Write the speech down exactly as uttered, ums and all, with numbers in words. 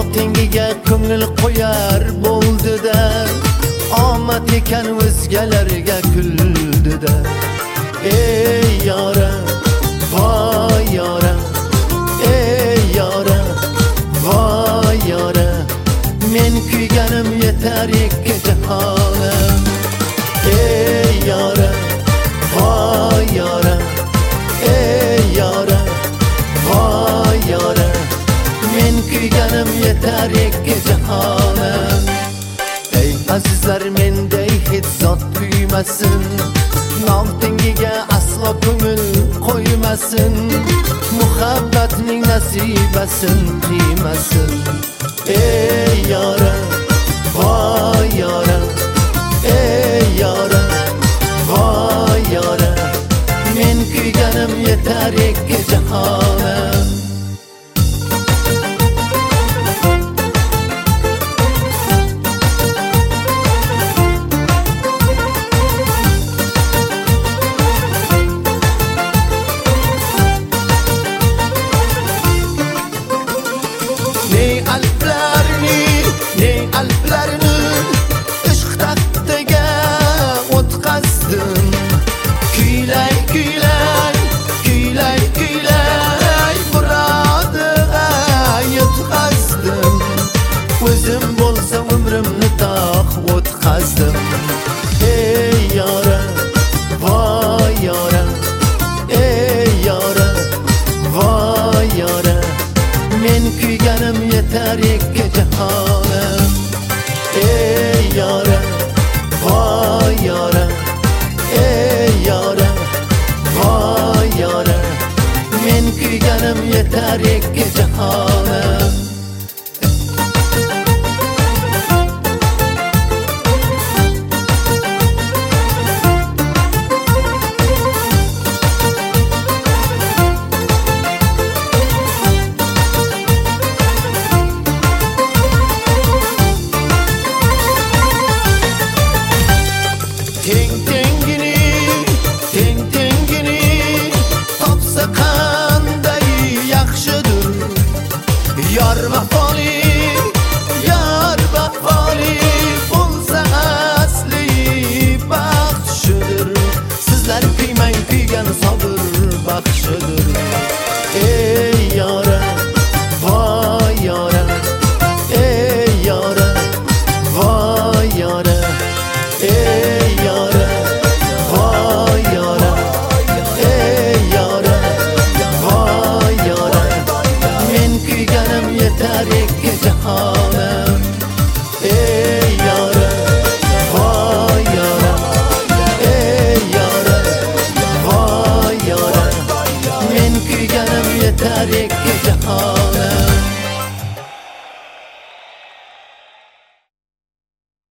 tengiga ko'ngil qo'yar bo'ldi-da, omad ekan o'zgalarga kuldi-da. Ey yoram, voy yoram, ey yoram, voy yoram, men kuyganim yetar ikki jahonam. Ey yoram, voy yoram, ey yoram, voy yoram, men kuyganim yetar ikki jahonam. Ey azizlar, menday hech zot kuymasin, nom tengiga aslo ko'ngil qo'ymasin, muhabbatning nasibasin qiymasin. Ey yoram, voy yoram, ey yoram, voy yoram, men kuyganim yetar ikki jahonam. Alplarni ishq taxtiga o'tkazdim. Kuylay, kuylay, kuylay, kuylay, murodiga yetkazdim. O'zim bo'lsam umrimni taq o'tkazdim. Ey yoram, voy yoram, ey yoram, voy yoram, men kuyganim yetar ikki jahonam. Ey yoram, voy yoram, ey yoram, voy yoram, men kuyganim yetar ikki jahonam. Teng tengini, teng tengini topsa qanday yaxshidir. Yor vafoli, yor vafoli bo'lsa asli baxt shudir. Sizlar kuymang, kuygan sabr baxshidir. Ey yoram, voy yoram, ey yoram, voy yoram, ey yoram, voy yoram, ey yoram, voy yoram, men kuyganim yetar ikki jahonam. Ey yoram, voy yoram, ey yoram, voy yoram, men kuyganim yetar ikki jahonam.